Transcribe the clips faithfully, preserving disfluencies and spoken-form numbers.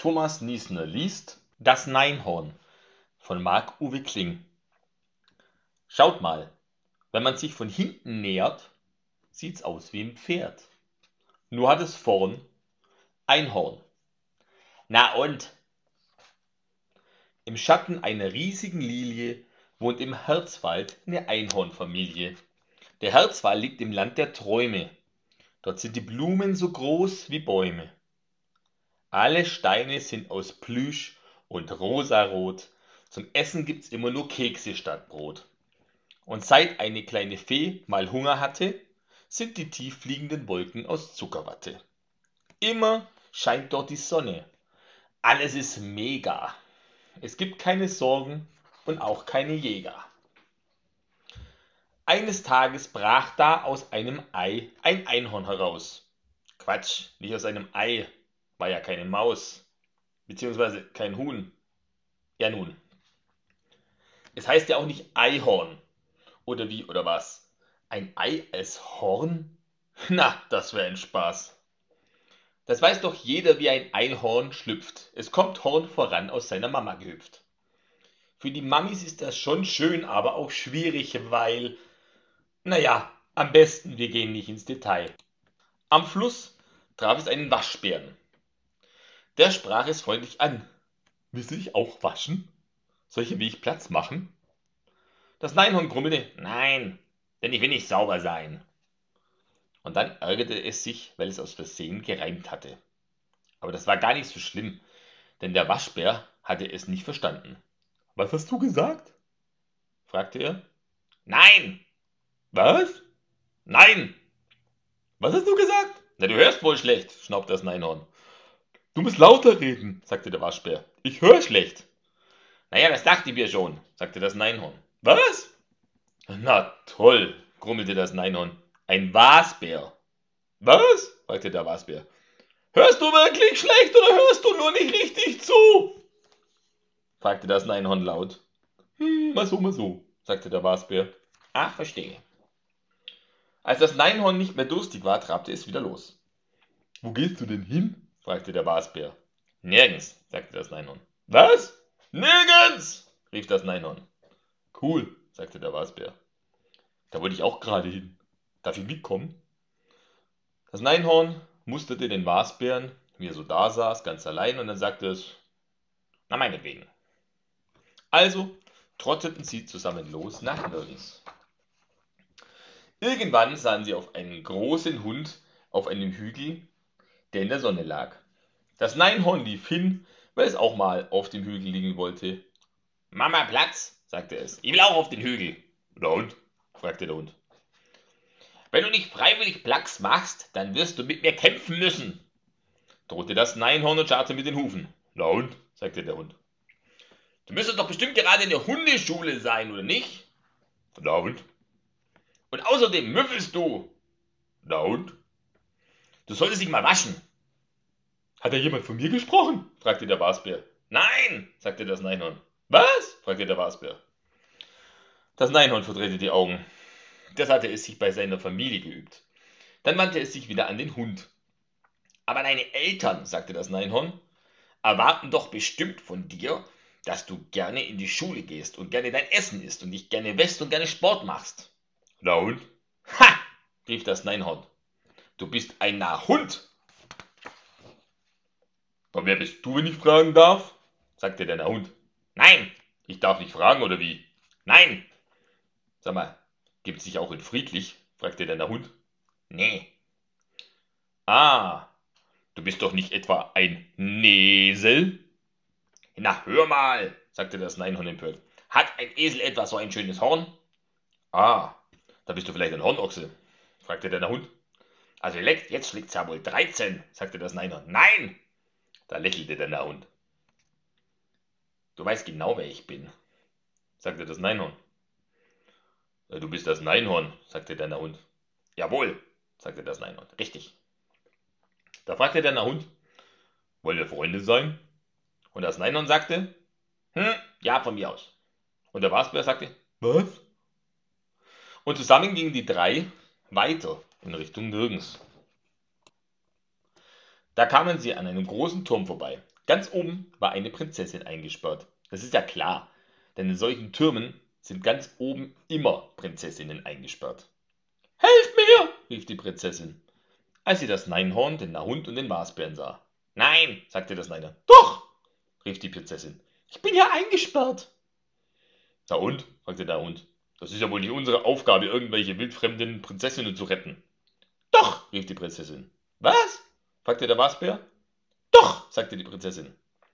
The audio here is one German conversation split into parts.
Thomas Niesner liest Das Neinhorn von Marc-Uwe Kling. Schaut mal, wenn man sich von hinten nähert, sieht's aus wie ein Pferd. Nur hat es vorn ein Horn. Na und? Im Schatten einer riesigen Lilie wohnt im Herzwald eine Einhornfamilie. Der Herzwald liegt im Land der Träume. Dort sind die Blumen so groß wie Bäume. Alle Steine sind aus Plüsch und rosarot. Zum Essen gibt's immer nur Kekse statt Brot. Und seit eine kleine Fee mal Hunger hatte, sind die tief fliegenden Wolken aus Zuckerwatte. Immer scheint dort die Sonne. Alles ist mega. Es gibt keine Sorgen und auch keine Jäger. Eines Tages brach da aus einem Ei ein Einhorn heraus. Quatsch, nicht aus einem Ei, war ja keine Maus, beziehungsweise kein Huhn. Ja nun. Es heißt ja auch nicht Eihorn. Oder wie oder was? Ein Ei als Horn? Na, das wäre ein Spaß. Das weiß doch jeder, wie ein Einhorn schlüpft. Es kommt Horn voran aus seiner Mama gehüpft. Für die Mamis ist das schon schön, aber auch schwierig, weil, naja, am besten wir gehen nicht ins Detail. Am Fluss traf es einen Waschbären. Der sprach es freundlich an. Willst du dich auch waschen? Soll ich ein wenig Platz machen? Das Neinhorn grummelte, nein, denn ich will nicht sauber sein. Und dann ärgerte es sich, weil es aus Versehen gereimt hatte. Aber das war gar nicht so schlimm, denn der Waschbär hatte es nicht verstanden. Was hast du gesagt? Fragte er. Nein! Was? Nein! Was hast du gesagt? Na, du hörst wohl schlecht, schnaubte das Neinhorn. Du musst lauter reden, sagte der Waschbär. Ich höre schlecht. Naja, das dachte ich mir schon, sagte das Neinhorn. Was? Na toll, grummelte das Neinhorn. Ein Wasbär. Was? fragte der Wasbär. Hörst du wirklich schlecht oder hörst du nur nicht richtig zu? fragte das Neinhorn laut. Hm, mal so, mal so, sagte der Wasbär. Ach, verstehe. Als das Neinhorn nicht mehr durstig war, trabte es wieder los. Wo gehst du denn hin? fragte der Wasbär. Nirgends, sagte das Neinhorn. Was? Nirgends, rief das Neinhorn. Cool, sagte der Wasbär. Da wollte ich auch gerade hin. Darf ich mitkommen? Das Neinhorn musterte den Wasbären, wie er so da saß, ganz allein, und dann sagte es, na meinetwegen. Also trotteten sie zusammen los nach nirgends. Irgendwann sahen sie auf einen großen Hund auf einem Hügel, der in der Sonne lag. Das Neinhorn lief hin, weil es auch mal auf dem Hügel liegen wollte. Mama, Platz, sagte es. Ich will auch auf den Hügel. Na und? fragte der Hund. Wenn du nicht freiwillig Platz machst, dann wirst du mit mir kämpfen müssen, drohte das Neinhorn und scharrte mit den Hufen. Na und? sagte der Hund. Du müsstest doch bestimmt gerade in der Hundeschule sein, oder nicht? Na und? Und außerdem müffelst du. Na und? Du solltest dich mal waschen. Hat da jemand von mir gesprochen? fragte der Wasbär. Nein, sagte das Neinhorn. Was? fragte der Wasbär. Das Neinhorn verdrehte die Augen. Das hatte es sich bei seiner Familie geübt. Dann wandte es sich wieder an den Hund. Aber deine Eltern, sagte das Neinhorn, erwarten doch bestimmt von dir, dass du gerne in die Schule gehst und gerne dein Essen isst und dich gerne wäschst und gerne Sport machst. Na und? Ha! rief das Neinhorn. Du bist ein Nahhund. Und wer bist du, wenn ich fragen darf? sagte der Nahhund. Nein, ich darf nicht fragen, oder wie? Nein. Sag mal, gibt's dich auch in friedlich? fragte der Nahhund. Nee. Ah, du bist doch nicht etwa ein Nesel? Na, hör mal, sagte das Neinhorn empört. Hat ein Esel etwa so ein schönes Horn? Ah, da bist du vielleicht ein Hornochse, fragte der Hund. Also jetzt schlägt's ja wohl dreizehn, sagte das Neinhorn. Nein, da lächelte der Hund. Du weißt genau, wer ich bin, sagte das Neinhorn. Du bist das Neinhorn, sagte der Hund. Jawohl, sagte das Neinhorn. Richtig. Da fragte der Hund, wollen wir Freunde sein? Und das Neinhorn sagte, hm, ja, von mir aus. Und der Wasbär sagte, was? Und zusammen gingen die drei weiter in Richtung Nirgends. Da kamen sie an einem großen Turm vorbei. Ganz oben war eine Prinzessin eingesperrt. Das ist ja klar, denn in solchen Türmen sind ganz oben immer Prinzessinnen eingesperrt. Helft mir, rief die Prinzessin, als sie das Neinhorn, den Nahhund und den Wasbären sah. Nein, sagte das Neinhorn. Doch, rief die Prinzessin. Ich bin hier eingesperrt. Na und? fragte der Hund. Das ist ja wohl nicht unsere Aufgabe, irgendwelche wildfremden Prinzessinnen zu retten. Doch, rief die Prinzessin. Was? fragte der Wasbär. Doch, sagte die Prinzessin.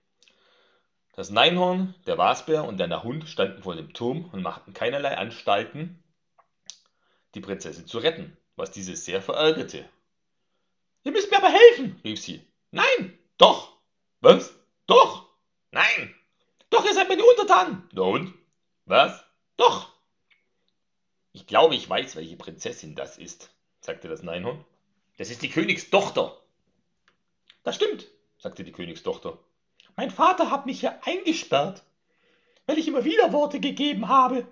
Das Neinhorn, der Wasbär und der Nahhund standen vor dem Turm und machten keinerlei Anstalten, die Prinzessin zu retten, was diese sehr verärgerte. Ihr müsst mir aber helfen, rief sie. Nein, doch. Was? Doch. Nein. Doch, ihr seid meine Untertanen. Na und? Was? Doch. Ich glaube, ich weiß, welche Prinzessin das ist, sagte das Neinhorn. Das ist die Königstochter. Das stimmt, sagte die Königstochter. Mein Vater hat mich hier eingesperrt, weil ich immer wieder Worte gegeben habe.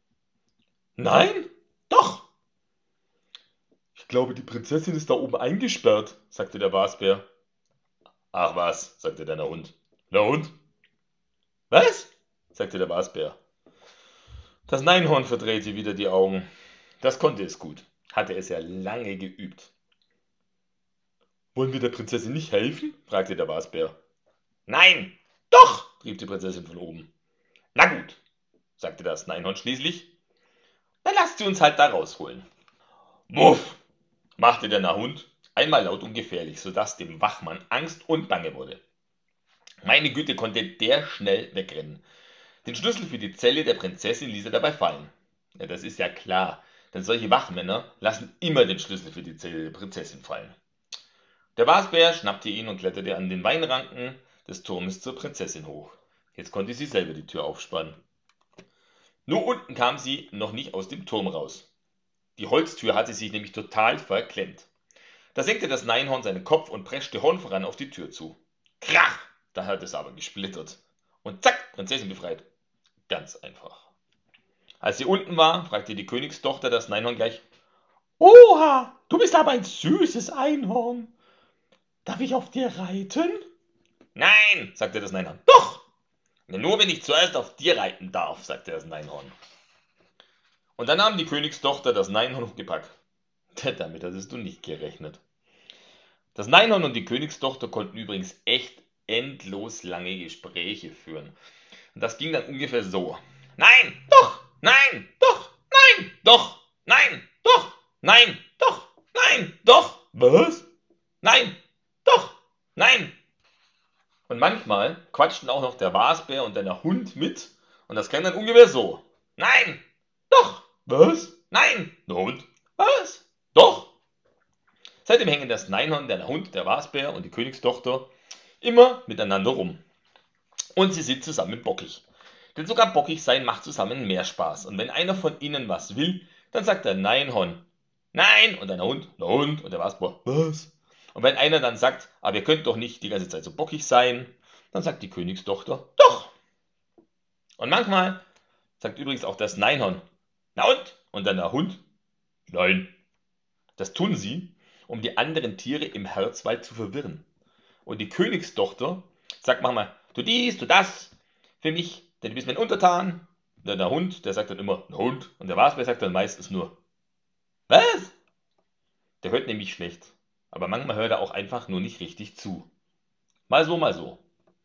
Nein, doch. Ich glaube, die Prinzessin ist da oben eingesperrt, sagte der Wasbär. Ach was, sagte der Hund. Na und? Was? sagte der Wasbär. Das Neinhorn verdrehte wieder die Augen. Das konnte es gut, hatte es ja lange geübt. Wollen wir der Prinzessin nicht helfen? fragte der Wasbär. Nein, doch, rief die Prinzessin von oben. Na gut, sagte das Neinhorn schließlich. Dann lasst sie uns halt da rausholen. Muff, machte der Nahhund, einmal laut und gefährlich, sodass dem Wachmann Angst und Bange wurde. Meine Güte, konnte der schnell wegrennen. Den Schlüssel für die Zelle der Prinzessin ließ er dabei fallen. Ja, das ist ja klar, denn solche Wachmänner lassen immer den Schlüssel für die Zelle der Prinzessin fallen. Der Wasbär schnappte ihn und kletterte an den Weinranken des Turmes zur Prinzessin hoch. Jetzt konnte sie selber die Tür aufspannen. Nur unten kam sie noch nicht aus dem Turm raus. Die Holztür hatte sich nämlich total verklemmt. Da senkte das Neinhorn seinen Kopf und preschte Horn voran auf die Tür zu. Krach! Da hat es aber gesplittert. Und zack, Prinzessin befreit. Ganz einfach. Als sie unten war, fragte die Königstochter das Neinhorn gleich: Oha, du bist aber ein süßes Einhorn. Darf ich auf dir reiten? Nein, sagte das Neinhorn. Doch! Nur wenn ich zuerst auf dir reiten darf, sagte das Neinhorn. Und dann nahm die Königstochter das Neinhorn hochgepackt. Damit hattest du nicht gerechnet. Das Neinhorn und die Königstochter konnten übrigens echt endlos lange Gespräche führen. Und das ging dann ungefähr so. Nein, doch, nein, doch, nein, doch, nein, doch, nein, doch, nein, doch. Was? Nein, doch, nein. Und manchmal quatschten auch noch der Wasbär und der Hund mit. Und das klang dann ungefähr so. Nein, doch. Was? Nein. Der Hund. Was? Doch. Seitdem hängen das Neinhorn, der Hund, der Wasbär und die Königstochter immer miteinander rum. Und sie sind zusammen bockig. Denn sogar bockig sein macht zusammen mehr Spaß. Und wenn einer von ihnen was will, dann sagt der Neinhorn Nein und der Hund, der Hund und der Wasbär Was? Und wenn einer dann sagt, aber ihr könnt doch nicht die ganze Zeit so bockig sein, dann sagt die Königstochter Doch. Und manchmal sagt übrigens auch das Neinhorn Na und? Und dann der Hund Nein. Das tun sie, um die anderen Tiere im Herzwald zu verwirren. Und die Königstochter sagt manchmal, du dies, du das für mich, denn du bist mein Untertan. Und der Hund, der sagt dann immer, der Hund. Und der Wasbär sagt dann meistens nur, was? Der hört nämlich schlecht. Aber manchmal hört er auch einfach nur nicht richtig zu. Mal so, mal so.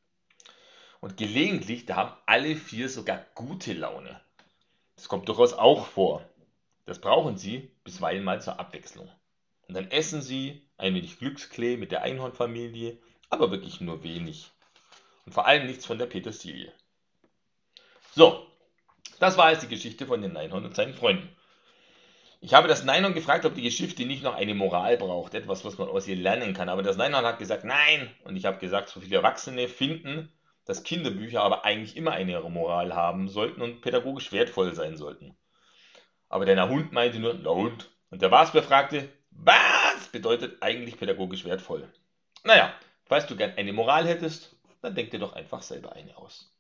Und gelegentlich, da haben alle vier sogar gute Laune. Das kommt durchaus auch vor. Das brauchen sie bisweilen mal zur Abwechslung. Und dann essen sie ein wenig Glücksklee mit der Einhornfamilie, aber wirklich nur wenig. Und vor allem nichts von der Petersilie. So, das war jetzt die Geschichte von dem Neinhorn und seinen Freunden. Ich habe das Neinhorn gefragt, ob die Geschichte nicht noch eine Moral braucht, etwas, was man aus ihr lernen kann. Aber das Neinhorn hat gesagt, nein. Und ich habe gesagt, so viele Erwachsene finden, dass Kinderbücher aber eigentlich immer eine Moral haben sollten und pädagogisch wertvoll sein sollten. Aber der Hund meinte nur, na und? Und der Wasbär fragte, was bedeutet eigentlich pädagogisch wertvoll? Naja, falls du gern eine Moral hättest, dann denk dir doch einfach selber eine aus.